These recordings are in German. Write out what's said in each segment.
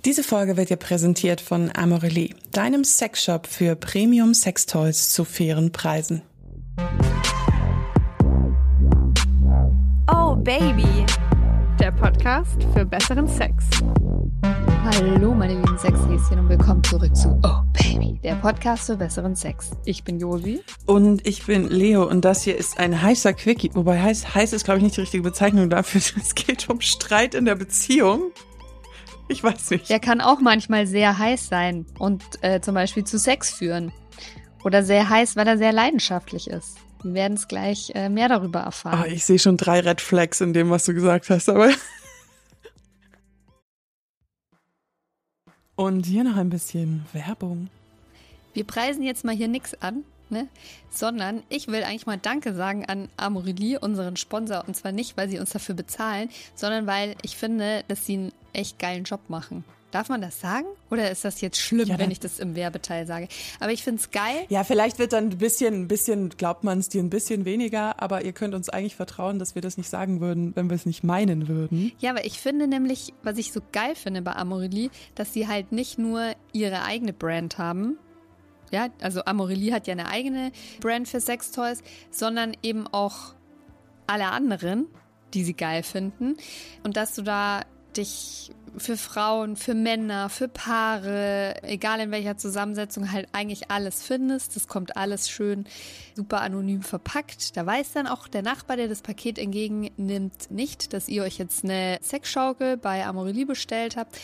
Diese Folge wird dir präsentiert von Amorelie, deinem Sexshop für Premium-Sextoys zu fairen Preisen. Oh Baby, der Podcast für besseren Sex. Hallo meine lieben Sexhäschen und willkommen zurück zu Oh Baby, der Podcast für besseren Sex. Ich bin Josi. Und ich bin Leo und das hier ist ein heißer Quickie. Wobei heiß ist, glaube ich, nicht die richtige Bezeichnung dafür. Es geht um Streit in der Beziehung. Ich weiß nicht. Der kann auch manchmal sehr heiß sein und zum Beispiel zu Sex führen. Oder sehr heiß, weil er sehr leidenschaftlich ist. Wir werden es gleich mehr darüber erfahren. Oh, ich sehe schon 3 Red Flags in dem, was du gesagt hast, aber... Und hier noch ein bisschen Werbung. Wir preisen jetzt mal hier nichts an, ne? Sondern ich will eigentlich mal Danke sagen an Amorelie, unseren Sponsor. Und zwar nicht, weil sie uns dafür bezahlen, sondern weil ich finde, dass sie einen echt geilen Job machen. Darf man das sagen? Oder ist das jetzt schlimm, wenn ich das im Werbeteil sage? Aber ich finde es geil. Ja, vielleicht wird dann ein bisschen, glaubt man es dir ein bisschen weniger, aber ihr könnt uns eigentlich vertrauen, dass wir das nicht sagen würden, wenn wir es nicht meinen würden. Ja, aber ich finde nämlich, was ich so geil finde bei Amorelie, dass sie halt nicht nur ihre eigene Brand haben. Ja, also Amorelie hat ja eine eigene Brand für Sextoys, sondern eben auch alle anderen, die sie geil finden. Und dass du da dich für Frauen, für Männer, für Paare, egal in welcher Zusammensetzung, halt eigentlich alles findest. Das kommt alles schön super anonym verpackt. Da weiß dann auch der Nachbar, der das Paket entgegennimmt, nicht, dass ihr euch jetzt eine Sexschaukel bei Amorelie bestellt habt.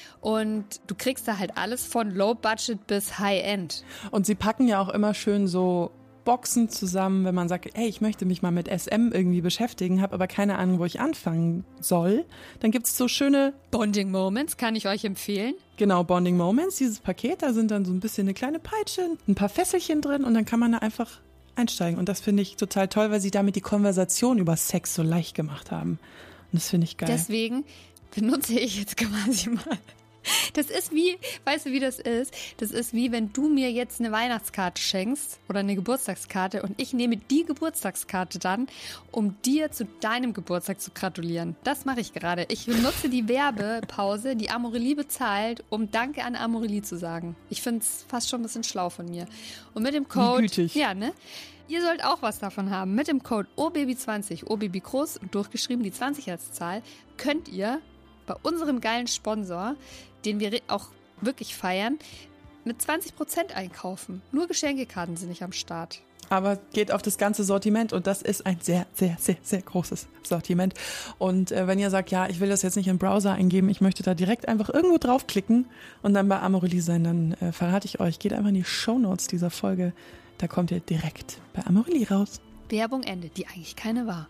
Und du kriegst da halt alles von Low Budget bis High End. Und sie packen ja auch immer schön so Boxen zusammen, wenn man sagt, hey, ich möchte mich mal mit SM irgendwie beschäftigen, habe aber keine Ahnung, wo ich anfangen soll. Dann gibt es so schöne Bonding Moments, kann ich euch empfehlen. Genau, Bonding Moments, dieses Paket, da sind dann so ein bisschen eine kleine Peitsche, ein paar Fesselchen drin und dann kann man da einfach einsteigen. Und das finde ich total toll, weil sie damit die Konversation über Sex so leicht gemacht haben. Und das finde ich geil. Deswegen benutze ich jetzt quasi mal. Das ist wie, weißt du, wie das ist? Das ist wie, wenn du mir jetzt eine Weihnachtskarte schenkst oder eine Geburtstagskarte und ich nehme die Geburtstagskarte dann, um dir zu deinem Geburtstag zu gratulieren. Das mache ich gerade. Ich benutze die Werbepause, die Amorelie bezahlt, um Danke an Amorelie zu sagen. Ich finde es fast schon ein bisschen schlau von mir. Und mit dem Code... Gütig. Ja, ne? Ihr sollt auch was davon haben. Mit dem Code OBABY20, OBABY groß und durchgeschrieben, die 20 als Zahl, könnt ihr bei unserem geilen Sponsor, den wir auch wirklich feiern, mit 20% einkaufen. Nur Geschenkekarten sind nicht am Start. Aber geht auf das ganze Sortiment und das ist ein sehr, sehr, sehr, sehr großes Sortiment. Und wenn ihr sagt, ja, ich will das jetzt nicht im Browser eingeben, ich möchte da direkt einfach irgendwo draufklicken und dann bei Amorelie sein, dann verrate ich euch, geht einfach in die Shownotes dieser Folge, da kommt ihr direkt bei Amorelie raus. Werbung Ende, die eigentlich keine war.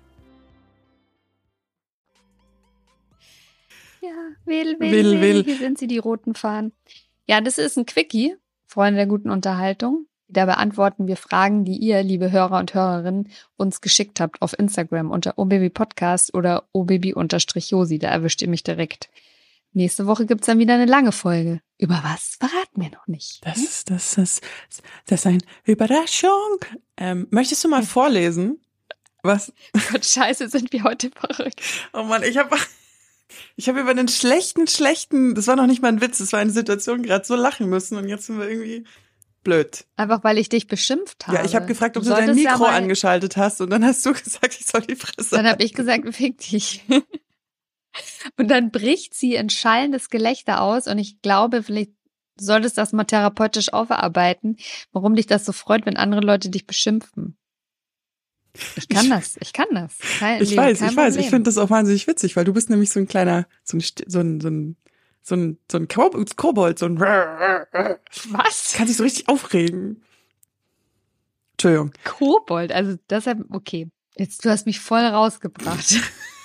Ja, will. Hier sind sie, die roten Fahnen. Ja, das ist ein Quickie, Freunde der guten Unterhaltung. Da beantworten wir Fragen, die ihr, liebe Hörer und Hörerinnen, uns geschickt habt auf Instagram unter obabypodcast oder obaby_josi. Da erwischt ihr mich direkt. Nächste Woche gibt's dann wieder eine lange Folge. Über was? Verraten wir noch nicht. Das ist eine Überraschung. Möchtest du mal vorlesen? Was? Gott, scheiße, sind wir heute verrückt. Oh Mann, ich habe über einen schlechten, das war noch nicht mal ein Witz, das war eine Situation, gerade so lachen müssen und jetzt sind wir irgendwie blöd. Einfach, weil ich dich beschimpft habe. Ja, ich habe gefragt, ob du dein Mikro angeschaltet hast und dann hast du gesagt, ich soll die Fresse. Dann habe ich gesagt, fick dich. Und dann bricht sie in schallendes Gelächter aus und ich glaube, vielleicht solltest du das mal therapeutisch aufarbeiten, warum dich das so freut, wenn andere Leute dich beschimpfen. Ich kann das. Ich weiß. Ich finde das auch wahnsinnig witzig, weil du bist nämlich so ein kleiner, so ein Kobold, so ein Was? Kann sich so richtig aufregen. Entschuldigung. Kobold, also deshalb, okay. Jetzt, du hast mich voll rausgebracht.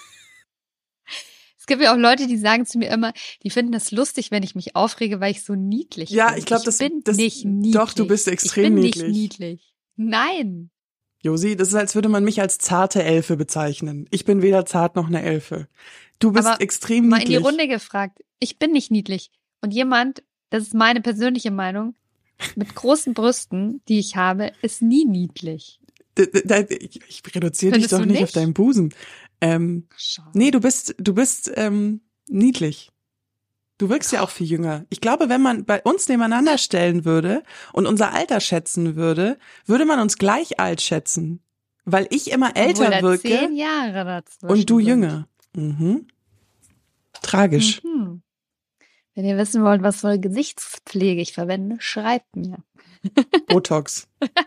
Es gibt ja auch Leute, die sagen zu mir immer, die finden das lustig, wenn ich mich aufrege, weil ich so niedlich bin. Ja, ich glaube, das bin nicht niedlich. Doch, du bist extrem niedlich. Ich bin nicht niedlich. Nein. Josi, das ist, als würde man mich als zarte Elfe bezeichnen. Ich bin weder zart noch eine Elfe. Du bist aber extrem niedlich. Mal in die Runde gefragt. Ich bin nicht niedlich. Und jemand, das ist meine persönliche Meinung, mit großen Brüsten, die ich habe, ist nie niedlich. Ich reduziere dich doch nicht auf deinen Busen. Nee, du bist niedlich. Du wirkst ja auch viel jünger. Ich glaube, wenn man bei uns nebeneinander stellen würde und unser Alter schätzen würde, würde man uns gleich alt schätzen. Weil ich immer älter wirke 10 Jahre dazwischen und du sind. jünger. Tragisch. Wenn ihr wissen wollt, was für Gesichtspflege ich verwende, schreibt mir. Botox.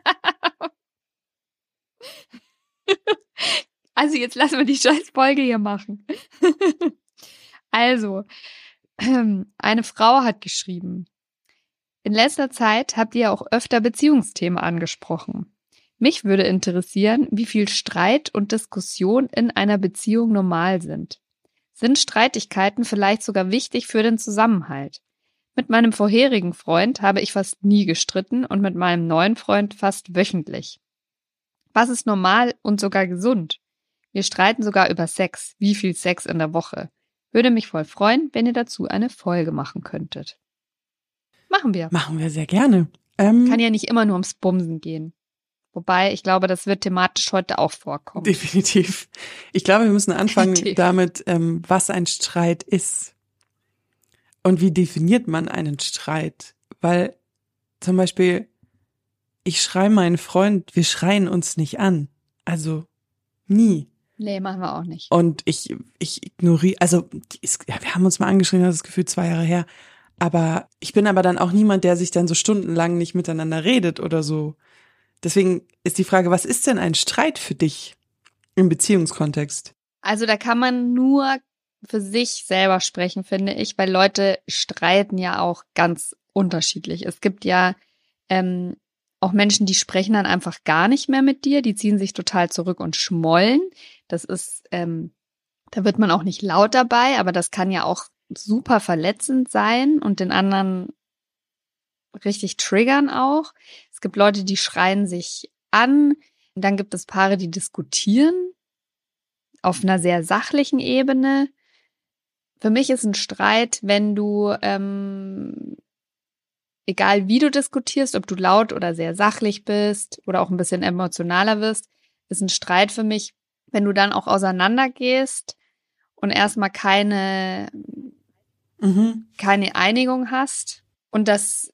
Also jetzt lassen wir die Scheißfolge hier machen. Also, eine Frau hat geschrieben: In letzter Zeit habt ihr auch öfter Beziehungsthemen angesprochen. Mich würde interessieren, wie viel Streit und Diskussion in einer Beziehung normal sind. Sind Streitigkeiten vielleicht sogar wichtig für den Zusammenhalt? Mit meinem vorherigen Freund habe ich fast nie gestritten und mit meinem neuen Freund fast wöchentlich. Was ist normal und sogar gesund? Wir streiten sogar über Sex. Wie viel Sex in der Woche? Würde mich voll freuen, wenn ihr dazu eine Folge machen könntet. Machen wir. Machen wir sehr gerne. Kann ja nicht immer nur ums Bumsen gehen. Wobei, ich glaube, das wird thematisch heute auch vorkommen. Definitiv. Ich glaube, wir müssen anfangen Definitiv. damit, was ein Streit ist. Und wie definiert man einen Streit? Weil zum Beispiel, ich schreie meinen Freund, wir schreien uns nicht an. Also nie. Nee, machen wir auch nicht. Und ich ignoriere, also wir haben uns mal angeschrieben, das ist gefühlt 2 Jahre her. Aber ich bin aber dann auch niemand, der sich dann so stundenlang nicht miteinander redet oder so. Deswegen ist die Frage, was ist denn ein Streit für dich im Beziehungskontext? Also da kann man nur für sich selber sprechen, finde ich, weil Leute streiten ja auch ganz unterschiedlich. Es gibt ja auch Menschen, die sprechen dann einfach gar nicht mehr mit dir, die ziehen sich total zurück und schmollen. Das ist, da wird man auch nicht laut dabei, aber das kann ja auch super verletzend sein und den anderen richtig triggern auch. Es gibt Leute, die schreien sich an. Und dann gibt es Paare, die diskutieren auf einer sehr sachlichen Ebene. Für mich ist ein Streit, wenn du, egal wie du diskutierst, ob du laut oder sehr sachlich bist oder auch ein bisschen emotionaler wirst, ist ein Streit für mich, wenn du dann auch auseinandergehst und erstmal keine Einigung hast und das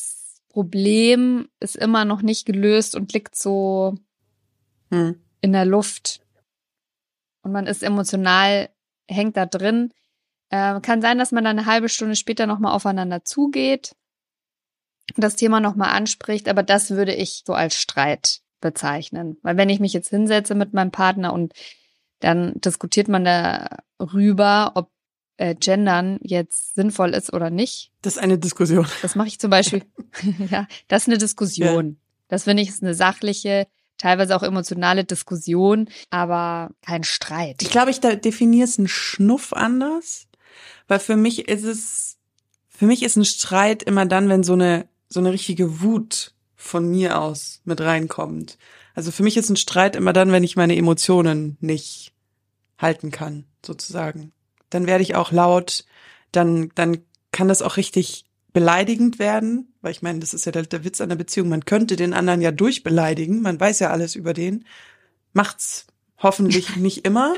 Problem ist immer noch nicht gelöst und liegt so in der Luft und man ist emotional, hängt da drin. Kann sein, dass man dann eine halbe Stunde später nochmal aufeinander zugeht und das Thema nochmal anspricht, aber das würde ich so als Streit bezeichnen. Weil wenn ich mich jetzt hinsetze mit meinem Partner und dann diskutiert man darüber, ob Gendern jetzt sinnvoll ist oder nicht. Das ist eine Diskussion. Das mache ich zum Beispiel. Ja, das ist eine Diskussion. Ja. Das finde ich ist eine sachliche, teilweise auch emotionale Diskussion, aber kein Streit. Ich glaube, ich definiere es einen Schnuff anders, weil für mich ist ein Streit immer dann, wenn so eine richtige Wut von mir aus mit reinkommt. Also für mich ist ein Streit immer dann, wenn ich meine Emotionen nicht halten kann, sozusagen. Dann werde ich auch laut, dann kann das auch richtig beleidigend werden, weil ich meine, das ist ja der Witz an der Beziehung, man könnte den anderen ja durchbeleidigen, man weiß ja alles über den, macht's hoffentlich nicht immer.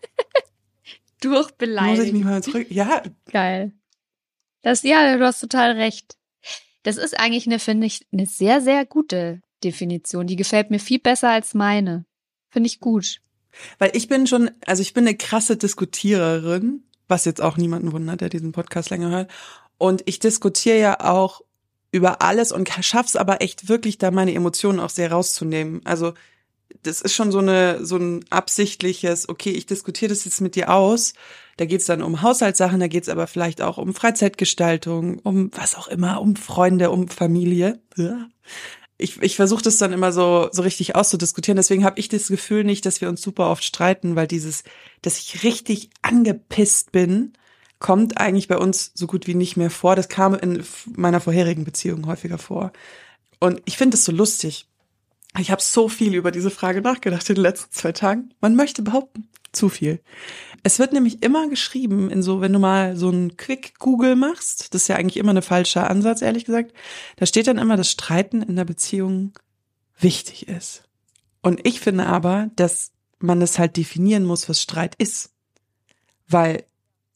Durchbeleidigen. Muss ich mich mal zurück, ja. Geil. Du hast total recht. Das ist eigentlich finde ich, eine sehr, sehr gute Definition, die gefällt mir viel besser als meine. Finde ich gut. Weil ich bin eine krasse Diskutiererin, was jetzt auch niemanden wundert, der diesen Podcast länger hört. Und ich diskutiere ja auch über alles und schaff's aber echt wirklich, da meine Emotionen auch sehr rauszunehmen. Also das ist schon so ein absichtliches, okay, ich diskutiere das jetzt mit dir aus. Da geht's dann um Haushaltssachen, da geht's aber vielleicht auch um Freizeitgestaltung, um was auch immer, um Freunde, um Familie. Ich versuche das dann immer so richtig auszudiskutieren. Deswegen habe ich das Gefühl nicht, dass wir uns super oft streiten, weil dass ich richtig angepisst bin, kommt eigentlich bei uns so gut wie nicht mehr vor. Das kam in meiner vorherigen Beziehung häufiger vor. Und ich finde es so lustig. Ich habe so viel über diese Frage nachgedacht in den letzten 2 Tagen. Man möchte behaupten, zu viel. Es wird nämlich immer geschrieben, wenn du mal so einen Quick-Google machst, das ist ja eigentlich immer ein falscher Ansatz, ehrlich gesagt, da steht dann immer, dass Streiten in der Beziehung wichtig ist. Und ich finde aber, dass man das halt definieren muss, was Streit ist. Weil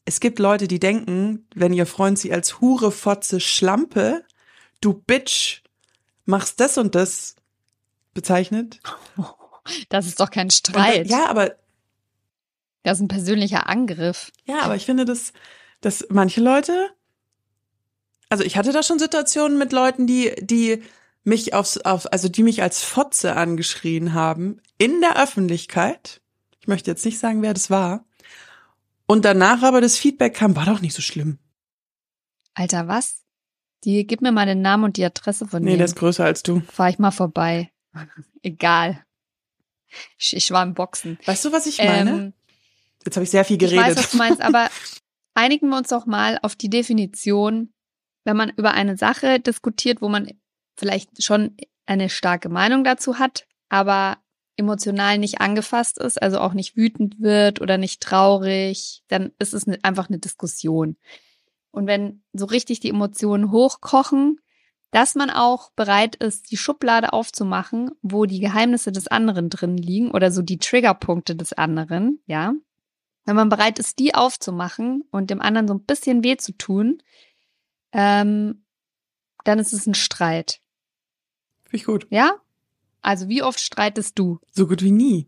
es gibt Leute, die denken, wenn ihr Freund sie als Hure, Fotze, Schlampe, du Bitch, machst das und das bezeichnet. Das ist doch kein Streit. Ja, aber das ist ein persönlicher Angriff. ja, aber ich finde, dass manche Leute, also ich hatte da schon Situationen mit Leuten, die mich die mich als Fotze angeschrien haben in der Öffentlichkeit. Ich möchte jetzt nicht sagen, wer das war. Und danach aber das Feedback kam, war doch nicht so schlimm. Alter, was? Gib mir mal den Namen und die Adresse von Nee, dem. der ist größer als du. Fahr ich mal vorbei. Egal. Ich war im Boxen. Weißt du, was ich meine? Jetzt habe ich sehr viel Ich geredet. weiß, was du meinst, aber einigen wir uns doch mal auf die Definition, wenn man über eine Sache diskutiert, wo man vielleicht schon eine starke Meinung dazu hat, aber emotional nicht angefasst ist, also auch nicht wütend wird oder nicht traurig, dann ist es einfach eine Diskussion. Und wenn so richtig die Emotionen hochkochen, dass man auch bereit ist, die Schublade aufzumachen, wo die Geheimnisse des anderen drin liegen oder so die Triggerpunkte des anderen, ja. Wenn man bereit ist, die aufzumachen und dem anderen so ein bisschen weh zu tun, dann ist es ein Streit. Finde ich gut. Ja? Also wie oft streitest du? So gut wie nie.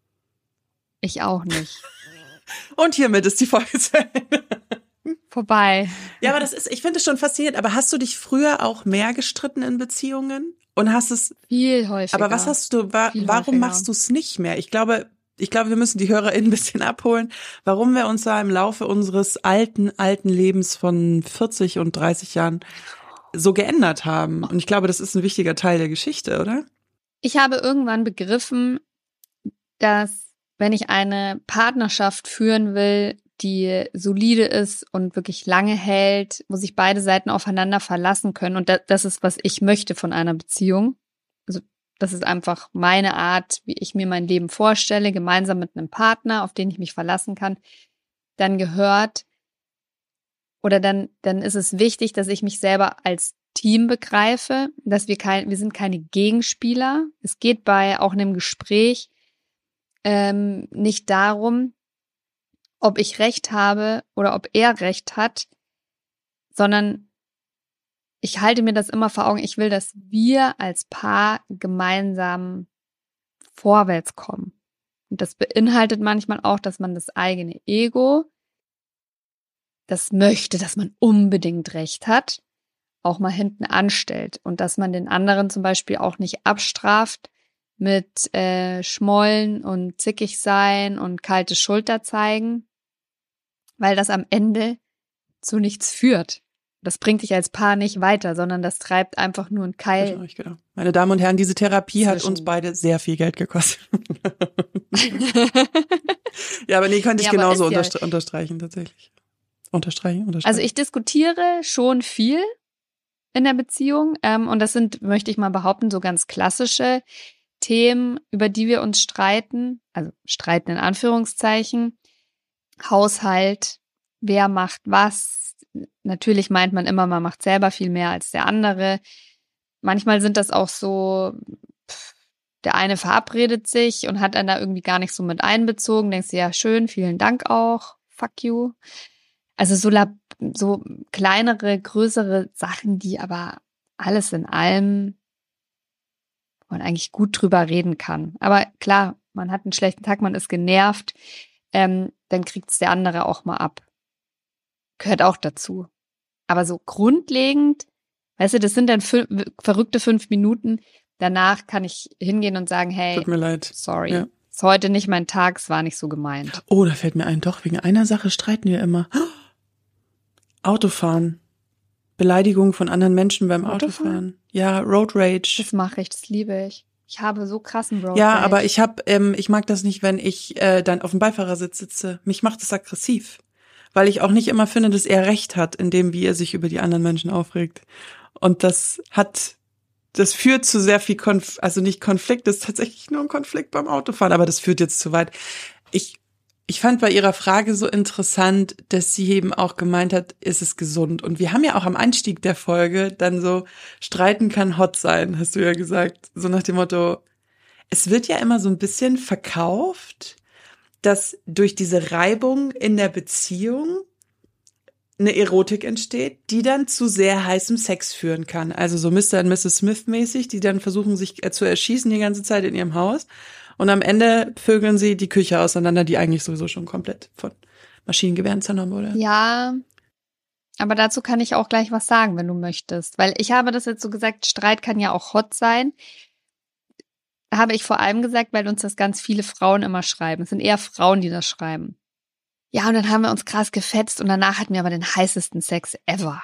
Ich auch nicht. Und hiermit ist die Folge zu Ende. Vorbei. Ja, aber ich finde es schon faszinierend. Aber hast du dich früher auch mehr gestritten in Beziehungen? Und hast es Viel häufiger. Aber was hast du, Viel warum häufiger. machst du es nicht mehr? Ich glaube, wir müssen die HörerInnen ein bisschen abholen, warum wir uns da im Laufe unseres alten Lebens von 40 und 30 Jahren so geändert haben. Und ich glaube, das ist ein wichtiger Teil der Geschichte, oder? Ich habe irgendwann begriffen, dass wenn ich eine Partnerschaft führen will, die solide ist und wirklich lange hält, wo sich beide Seiten aufeinander verlassen können. Und das ist, was ich möchte von einer Beziehung. Also das ist einfach meine Art, wie ich mir mein Leben vorstelle, gemeinsam mit einem Partner, auf den ich mich verlassen kann. Dann ist es wichtig, dass ich mich selber als Team begreife, dass wir sind keine Gegenspieler. Es geht bei auch einem Gespräch nicht darum, ob ich recht habe oder ob er recht hat, sondern ich halte mir das immer vor Augen. Ich will, dass wir als Paar gemeinsam vorwärts kommen. Und das beinhaltet manchmal auch, dass man das eigene Ego, das möchte, dass man unbedingt recht hat, auch mal hinten anstellt. Und dass man den anderen zum Beispiel auch nicht abstraft mit Schmollen und zickig sein und kalte Schulter zeigen, weil das am Ende zu nichts führt. Das bringt dich als Paar nicht weiter, sondern das treibt einfach nur einen Keil. Genau. Meine Damen und Herren, diese Therapie hat Zwischen. uns beide sehr viel Geld gekostet. Ja, aber nee, könnte ich Ja, aber genauso ist unterstreichen, tatsächlich. Unterstreichen. Also ich diskutiere schon viel in der Beziehung und das sind, möchte ich mal behaupten, so ganz klassische Themen, über die wir uns streiten, also streiten in Anführungszeichen, Haushalt, wer macht was. Natürlich meint man immer, man macht selber viel mehr als der andere. Manchmal sind das auch so, der eine verabredet sich und hat einen da irgendwie gar nicht so mit einbezogen. Denkst du, ja schön, vielen Dank auch, fuck you. Also so kleinere, größere Sachen, die aber alles in allem man eigentlich gut drüber reden kann. Aber klar, man hat einen schlechten Tag, man ist genervt, dann kriegt's der andere auch mal ab. Gehört auch dazu. Aber so grundlegend, weißt du, das sind dann verrückte 5 Minuten. Danach kann ich hingehen und sagen, hey, tut mir leid. Sorry, Ja. ist heute nicht mein Tag, es war nicht so gemeint. Oh, da fällt mir ein, doch, wegen einer Sache streiten wir immer. Autofahren. Beleidigung von anderen Menschen beim Autofahren. Ja, Road Rage. Das mache ich, das liebe ich. Ich habe so krassen Road Ja, Rage. aber ich mag das nicht, wenn ich dann auf dem Beifahrersitz sitze. Mich macht das aggressiv. Weil ich auch nicht immer finde, dass er recht hat, in dem, wie er sich über die anderen Menschen aufregt. Und das führt zu sehr viel nicht Konflikt, das ist tatsächlich nur ein Konflikt beim Autofahren, aber das führt jetzt zu weit. Ich fand bei ihrer Frage so interessant, dass sie eben auch gemeint hat, ist es gesund? Und wir haben ja auch am Einstieg der Folge dann so, streiten kann hot sein, hast du ja gesagt. So nach dem Motto, es wird ja immer so ein bisschen verkauft, dass durch diese Reibung in der Beziehung eine Erotik entsteht, die dann zu sehr heißem Sex führen kann. Also so Mr. und Mrs. Smith mäßig, die dann versuchen, sich zu erschießen die ganze Zeit in ihrem Haus. Und am Ende vögeln sie die Küche auseinander, die eigentlich sowieso schon komplett von Maschinengewehren zernommen wurde. Ja, aber dazu kann ich auch gleich was sagen, wenn du möchtest. Weil ich habe das jetzt so gesagt, Streit kann ja auch hot sein. Habe ich vor allem gesagt, weil uns das ganz viele Frauen immer schreiben. Es sind eher Frauen, die das schreiben. Ja, und dann haben wir uns krass gefetzt und danach hatten wir aber den heißesten Sex ever.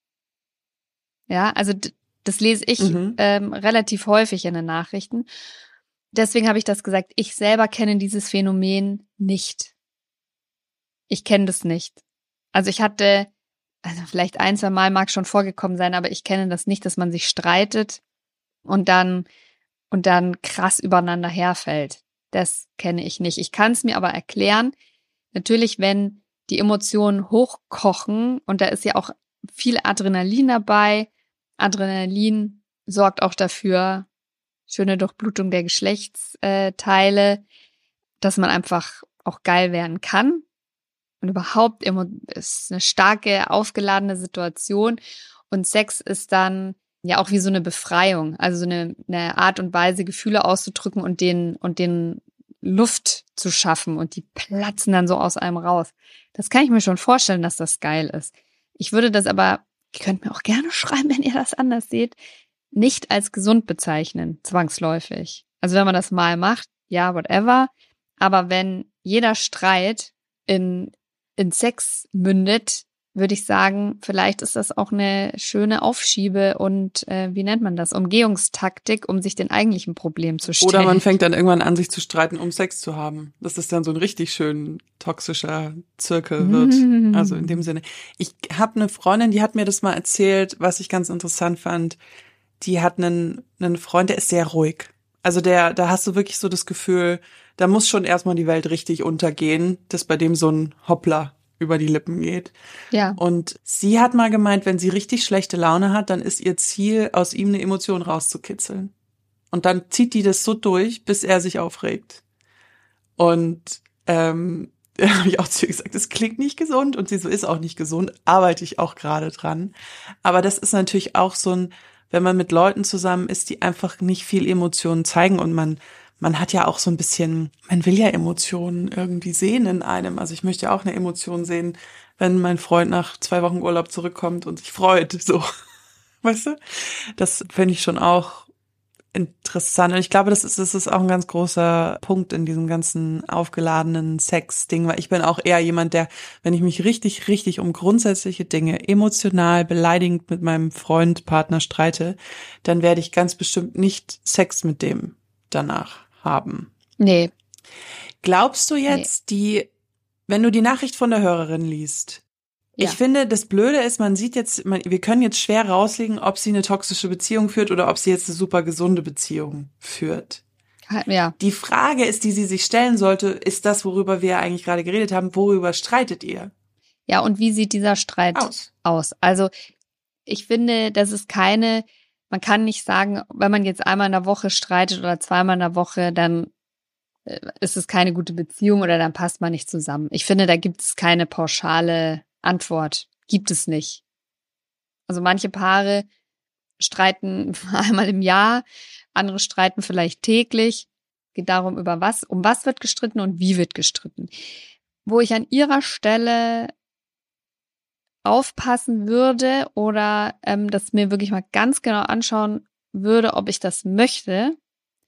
Ja, also das lese ich relativ häufig in den Nachrichten. Deswegen habe ich das gesagt. Ich selber kenne dieses Phänomen nicht. Ich kenne das nicht. Also ich hatte, also vielleicht 1-2 Mal mag schon vorgekommen sein, aber ich kenne das nicht, dass man sich streitet und dann krass übereinander herfällt. Das kenne ich nicht. Ich kann es mir aber erklären. Natürlich, wenn die Emotionen hochkochen und da ist ja auch viel Adrenalin dabei. Adrenalin sorgt auch dafür, schöne Durchblutung der Geschlechtsteile, dass man einfach auch geil werden kann. Und überhaupt ist eine starke, aufgeladene Situation. Und Sex ist dann ja auch wie so eine Befreiung. Also so eine Art und Weise, Gefühle auszudrücken und den Luft zu schaffen. Und die platzen dann so aus einem raus. Das kann ich mir schon vorstellen, dass das geil ist. Ich würde das aber, ihr könnt mir auch gerne schreiben, wenn ihr das anders seht, nicht als gesund bezeichnen, zwangsläufig. Also wenn man das mal macht, ja, whatever. Aber wenn jeder Streit in Sex mündet, würde ich sagen, vielleicht ist das auch eine schöne Aufschiebe- und, wie nennt man das, Umgehungstaktik, um sich den eigentlichen Problem zu stellen. Oder man fängt dann irgendwann an, sich zu streiten, um Sex zu haben. Dass das dann so ein richtig schön toxischer Zirkel wird. Also in dem Sinne. Ich habe eine Freundin, die hat mir das mal erzählt, was ich ganz interessant fand. Die hat einen Freund, der ist sehr ruhig. Also da hast du wirklich so das Gefühl, da muss schon erstmal die Welt richtig untergehen, dass bei dem so ein Hoppla über die Lippen geht. Ja. Und sie hat mal gemeint, wenn sie richtig schlechte Laune hat, dann ist ihr Ziel, aus ihm eine Emotion rauszukitzeln. Und dann zieht die das so durch, bis er sich aufregt. Und da habe ich auch zu ihr gesagt, das klingt nicht gesund. Und sie so, ist auch nicht gesund, arbeite ich auch gerade dran. Aber das ist natürlich auch so ein, wenn man mit Leuten zusammen ist, die einfach nicht viel Emotionen zeigen und man hat ja auch so ein bisschen, man will ja Emotionen irgendwie sehen in einem. Also ich möchte ja auch eine Emotion sehen, wenn mein Freund nach 2 Wochen Urlaub zurückkommt und sich freut, so. Weißt du? Das finde ich schon auch interessant. Und ich glaube, das ist auch ein ganz großer Punkt in diesem ganzen aufgeladenen Sex-Ding, weil ich bin auch eher jemand, der, wenn ich mich richtig, richtig um grundsätzliche Dinge emotional beleidigend mit meinem Freund, Partner streite, dann werde ich ganz bestimmt nicht Sex mit dem danach haben. Nee. Glaubst du jetzt, wenn du die Nachricht von der Hörerin liest, Ja. ich finde, das Blöde ist, wir können jetzt schwer rauslegen, ob sie eine toxische Beziehung führt oder ob sie jetzt eine super gesunde Beziehung führt. Ja. Die Frage ist, die sie sich stellen sollte, ist das, worüber wir eigentlich gerade geredet haben, worüber streitet ihr? Ja, und wie sieht dieser Streit aus? Also ich finde, das ist man kann nicht sagen, wenn man jetzt einmal in der Woche streitet oder 2-mal in der Woche, dann ist es keine gute Beziehung oder dann passt man nicht zusammen. Ich finde, da gibt es keine pauschale Antwort. Gibt es nicht. Also manche Paare streiten einmal im Jahr, andere streiten vielleicht täglich. Geht darum, um was wird gestritten und wie wird gestritten. Wo ich an ihrer Stelle aufpassen würde oder das mir wirklich mal ganz genau anschauen würde, ob ich das möchte,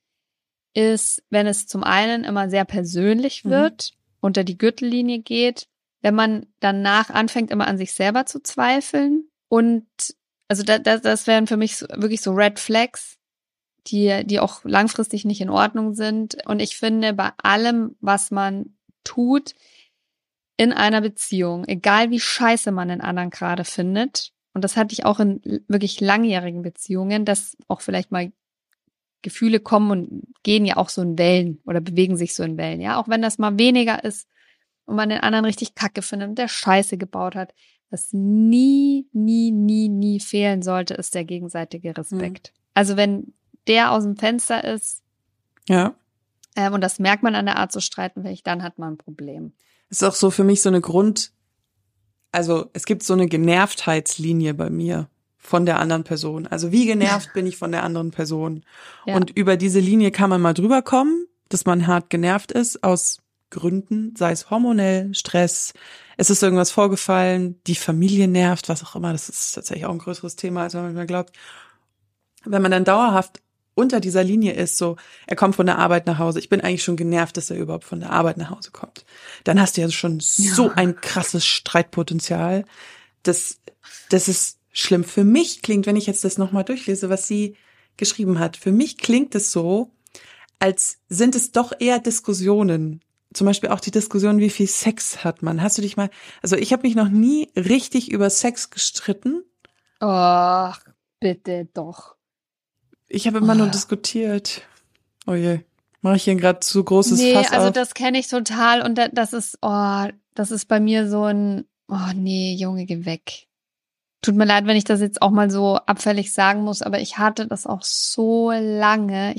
ist, wenn es zum einen immer sehr persönlich wird, unter die Gürtellinie geht, wenn man danach anfängt, immer an sich selber zu zweifeln und also das wären für mich wirklich so Red Flags, die auch langfristig nicht in Ordnung sind. Und ich finde, bei allem, was man tut, in einer Beziehung, egal wie scheiße man den anderen gerade findet, und das hatte ich auch in wirklich langjährigen Beziehungen, dass auch vielleicht mal Gefühle kommen und gehen ja auch so in Wellen oder bewegen sich so in Wellen, ja, auch wenn das mal weniger ist und man den anderen richtig kacke findet und der Scheiße gebaut hat, was nie fehlen sollte, ist der gegenseitige Respekt. Also wenn der aus dem Fenster ist, ja, und das merkt man an der Art zu streiten, dann hat man ein Problem. Ist auch so für mich so eine also es gibt so eine Genervtheitslinie bei mir von der anderen Person. Also wie genervt bin ich von der anderen Person? Ja. Und über diese Linie kann man mal drüber kommen, dass man hart genervt ist aus Gründen, sei es hormonell, Stress, es ist irgendwas vorgefallen, die Familie nervt, was auch immer. Das ist tatsächlich auch ein größeres Thema, als man manchmal glaubt. Wenn man dann dauerhaft unter dieser Linie ist, so, er kommt von der Arbeit nach Hause, ich bin eigentlich schon genervt, dass er überhaupt von der Arbeit nach Hause kommt. Dann hast du ja schon so ein krasses Streitpotenzial. Das ist schlimm. Für mich klingt, wenn ich jetzt das nochmal durchlese, was sie geschrieben hat, für mich klingt es so, als sind es doch eher Diskussionen. Zum Beispiel auch die Diskussion, wie viel Sex hat man. Hast du dich mal, also ich habe mich noch nie richtig über Sex gestritten. Ach, bitte doch. Ich habe immer nur diskutiert. Oh je, mache ich hier gerade zu großes Fass auf? Also das kenne ich total und das ist bei mir so ein, oh nee, Junge, geh weg. Tut mir leid, wenn ich das jetzt auch mal so abfällig sagen muss, aber ich hatte das auch so lange.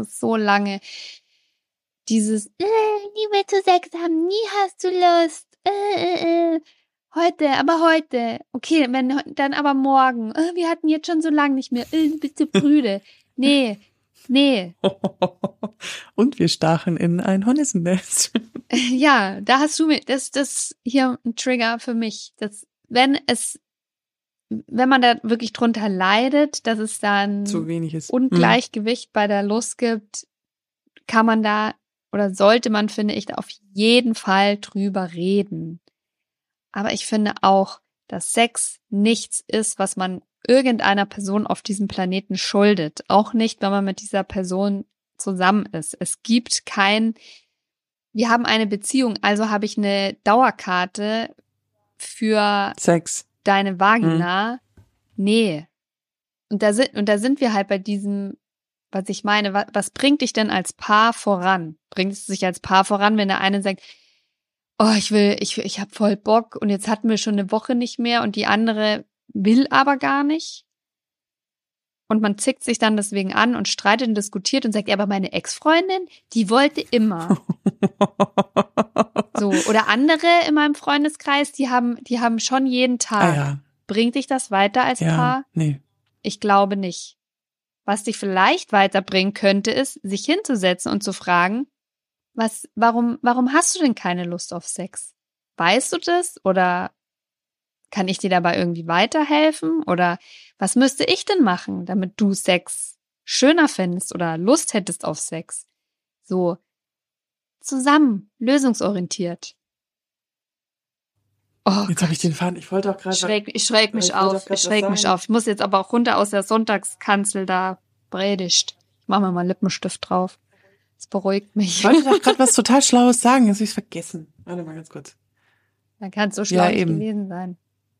Dieses, nie mehr zu Sex haben, nie hast du Lust. Heute. Okay, dann aber morgen. Wir hatten jetzt schon so lange nicht mehr. Bist du prüde? Nee. Und wir stachen in ein Hornissennest. Ja, da hast du mir, das hier ein Trigger für mich. Wenn man da wirklich drunter leidet, dass es dann zu wenig ist. Ungleichgewicht bei der Lust gibt, kann man da oder sollte man, finde ich, da auf jeden Fall drüber reden. Aber ich finde auch, dass Sex nichts ist, was man irgendeiner Person auf diesem Planeten schuldet. Auch nicht, wenn man mit dieser Person zusammen ist. Es gibt wir haben eine Beziehung, also habe ich eine Dauerkarte für Sex. Deine Vagina. Nee. Und da sind wir halt bei diesem, was ich meine, was bringt dich denn als Paar voran? Bringt es sich als Paar voran, wenn der eine sagt, oh, ich hab voll Bock und jetzt hatten wir schon eine Woche nicht mehr und die andere will aber gar nicht? Und man zickt sich dann deswegen an und streitet und diskutiert und sagt, ja, aber meine Ex-Freundin, die wollte immer. So, oder andere in meinem Freundeskreis, die haben schon jeden Tag. Ja. Bringt dich das weiter als Paar? Nee. Ich glaube nicht. Was dich vielleicht weiterbringen könnte, ist, sich hinzusetzen und zu fragen, warum hast du denn keine Lust auf Sex? Weißt du das? Oder kann ich dir dabei irgendwie weiterhelfen? Oder was müsste ich denn machen, damit du Sex schöner findest oder Lust hättest auf Sex? So, zusammen, lösungsorientiert. Oh, jetzt habe ich den Faden. Ich wollte auch gerade. Ich schräg mich auf. Ich muss jetzt aber auch runter aus der Sonntagskanzel da predigt. Ich mache mir mal Lippenstift drauf. Das beruhigt mich. Ich wollte doch gerade was total Schlaues sagen. Jetzt habe ich es vergessen. Warte mal ganz kurz. Dann kann es so schlau nicht gewesen sein.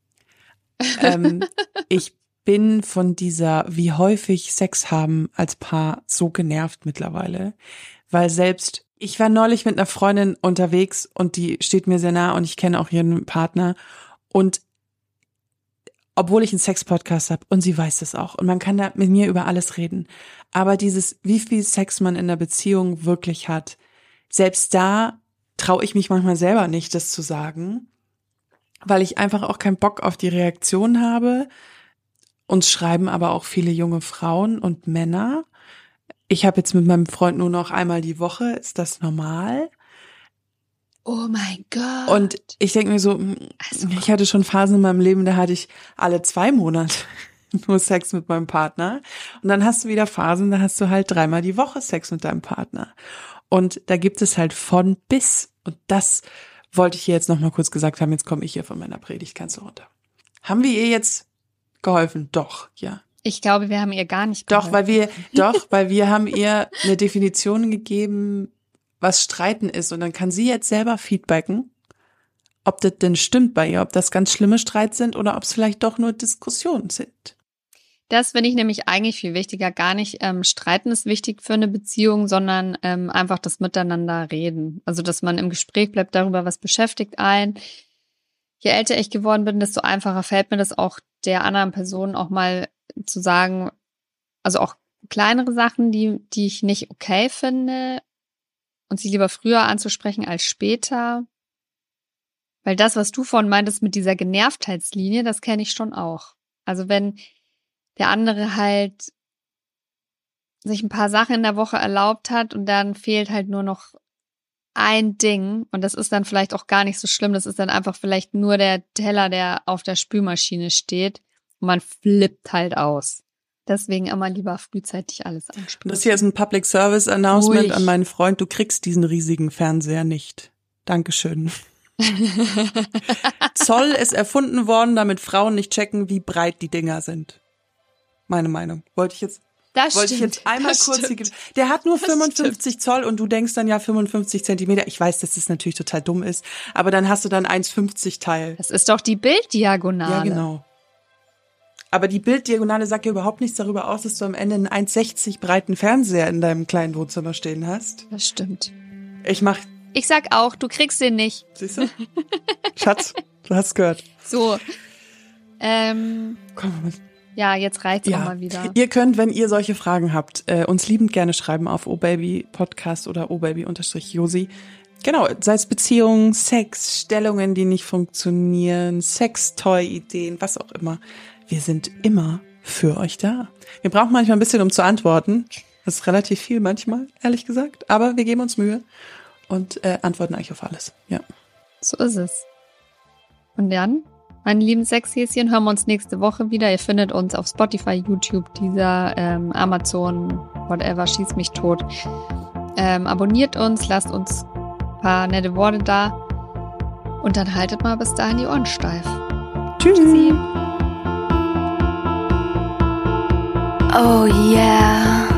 Ich bin von dieser, wie häufig Sex haben als Paar, so genervt mittlerweile. Weil selbst ich war neulich mit einer Freundin unterwegs und die steht mir sehr nah und ich kenne auch ihren Partner. Und obwohl ich einen Sex-Podcast habe und sie weiß das auch und man kann da mit mir über alles reden. Aber dieses, wie viel Sex man in der Beziehung wirklich hat, selbst da traue ich mich manchmal selber nicht, das zu sagen, weil ich einfach auch keinen Bock auf die Reaktion habe. Uns schreiben aber auch viele junge Frauen und Männer. Ich habe jetzt mit meinem Freund nur noch einmal die Woche. Ist das normal? Oh mein Gott. Und ich denke mir so, ich hatte schon Phasen in meinem Leben, da hatte ich alle 2 Monate nur Sex mit meinem Partner. Und dann hast du wieder Phasen, da hast du halt 3-mal die Woche Sex mit deinem Partner. Und da gibt es halt von bis. Und das wollte ich hier jetzt nochmal kurz gesagt haben. Jetzt komme ich hier von meiner Predigtkanzel runter. Haben wir ihr jetzt geholfen? Doch, ja. Ich glaube, wir haben ihr gar nicht geholfen. Weil wir haben ihr eine Definition gegeben, was Streiten ist. Und dann kann sie jetzt selber feedbacken, ob das denn stimmt bei ihr, ob das ganz schlimme Streits sind oder ob es vielleicht doch nur Diskussionen sind. Das finde ich nämlich eigentlich viel wichtiger. Gar nicht Streiten ist wichtig für eine Beziehung, sondern einfach das Miteinander reden. Also, dass man im Gespräch bleibt darüber, was beschäftigt einen. Je älter ich geworden bin, desto einfacher fällt mir das auch der anderen Person auch mal zu sagen, also auch kleinere Sachen, die ich nicht okay finde und sie lieber früher anzusprechen als später. Weil das, was du vorhin meintest mit dieser Genervtheitslinie, das kenne ich schon auch. Also wenn der andere halt sich ein paar Sachen in der Woche erlaubt hat und dann fehlt halt nur noch ein Ding und das ist dann vielleicht auch gar nicht so schlimm, das ist dann einfach vielleicht nur der Teller, der auf der Spülmaschine steht und man flippt halt aus. Deswegen immer lieber frühzeitig alles ansprechen. Das hier ist ein Public Service Announcement Ruhig. an meinen Freund, du kriegst diesen riesigen Fernseher nicht. Dankeschön. Zoll ist erfunden worden, damit Frauen nicht checken, wie breit die Dinger sind. Meine Meinung. Wollte ich jetzt einmal kurz hier. Der hat nur 55 Zoll und du denkst dann ja 55 Zentimeter. Ich weiß, dass das natürlich total dumm ist, aber dann hast du dann 1,50 Teil. Das ist doch die Bilddiagonale. Ja, genau. Aber die Bilddiagonale sagt ja überhaupt nichts darüber aus, dass du am Ende einen 1,60 breiten Fernseher in deinem kleinen Wohnzimmer stehen hast. Das stimmt. Ich sag auch, du kriegst den nicht. Siehst du? Schatz, du hast es gehört. So. Komm mal. Ja, jetzt reicht's auch mal wieder. Ihr könnt, wenn ihr solche Fragen habt, uns liebend gerne schreiben auf obaby-podcast oder obaby-josi. Genau, sei es Beziehungen, Sex, Stellungen, die nicht funktionieren, Sextoy-Ideen, was auch immer. Wir sind immer für euch da. Wir brauchen manchmal ein bisschen, um zu antworten. Das ist relativ viel manchmal, ehrlich gesagt. Aber wir geben uns Mühe und antworten eigentlich auf alles. Ja. So ist es. Und dann, meine lieben Sexhäschen, hören wir uns nächste Woche wieder. Ihr findet uns auf Spotify, YouTube, Deezer, Amazon, whatever, schieß mich tot. Abonniert uns, lasst uns ein paar nette Worte da. Und dann haltet mal bis dahin die Ohren steif. Tschüssi. Oh yeah.